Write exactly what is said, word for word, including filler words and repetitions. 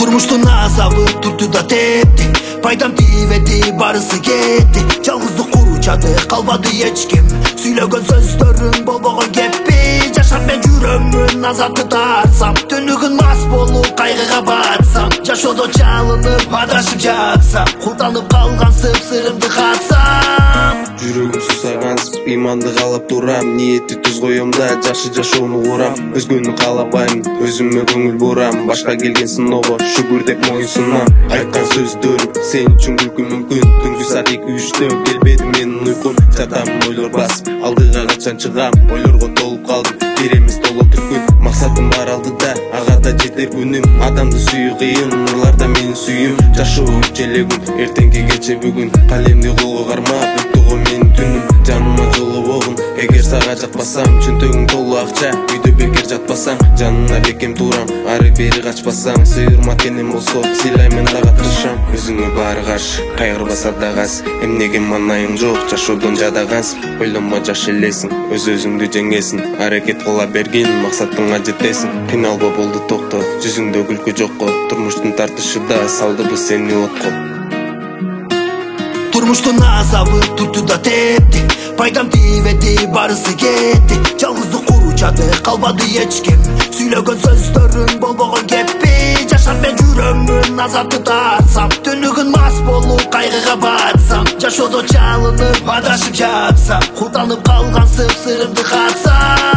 Turmuştun azabı tuttu da tepti. Paydam tibeti barısı gitti. Жалғыздық құручады қалбады ешкім. Сөйлеген сөздерің болбаған кеппи. Жашап мен жүрөмүн азапты тартсам. Түнүгүн мас болуп кайгыга батсам. Жашоодо жалынып адашып жатсам. Кулданып калган сып-сырымды катсам. Жүрөгүм сусагансып ыйманды каалап турам. Ниетти түз коем да жакшы жашоону курам. Өзгөнү каалабайм, өзүмө көңүл бурам. Башка келген сыноого шүгүр деп моюнсунам. Айткан сөздөрүм сен үчүн күлкү мүмкүн. Түнкү саат эки үчтө келбеди менин уйкум. Жатам ойлор басып, алдыга качан чыгам. Ойлорго толуп калдым, бир эмес толотур күн. Максатым бар алдыда, ага да жетер күнүм. Адамды сүйүү кыйын, нурларда менин сүйүм. Жашоо үч эле күн, эртеңки кече бүгүн. Калемди колго кармап, өттү го менин түнүм. Жаныма жолобогун, эгер сага жакпасам. Чөнтөгүң толуу акча, үйдө бекер жатпасаң. Жанына бекем турам, ары бери качпасаң. Сыйырма тенем болсо, сыйлайм мен дагы тырышам. Өзүңө баары каршы, кайгырбаса да газ. Эмнеге манайың жок, жашоодон жадагансың. Ойлонма жаш элесиң, өз өзүңдү жеңесиң. Аракет кыла бергин, максатыңа жетесиң. Кыйналба болду токто, жүзүңдө күлкү жокко. Турмуштун тартышында салдыбы сени отко. Turmuştun azabı tuttu da tepti. Paydam tibeti barısı gitti. Жалғыздық құручады қалбады ешкім. Сөйлеген сөздерің болбаған кеппи. Жашап мен жүрөмүн азапты тартсам. Түнүгүн мас болуп кайгыга батсам. Жашоодо жалынып адашып жатсам. Кулданып калган сып-сырымды катсам.